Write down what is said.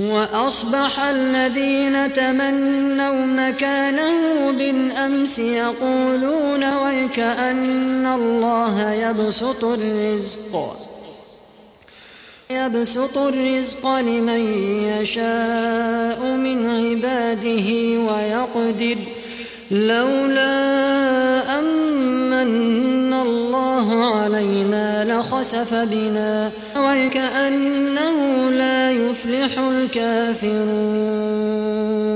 وأصبح الذين تمنوا مكانه بالأمس يقولون ويكأن الله يبسط الرزق لمن يشاء من عباده ويقدر لولا أمن الله علينا لخسف بنا وكأنه لا يفلح الكافرون.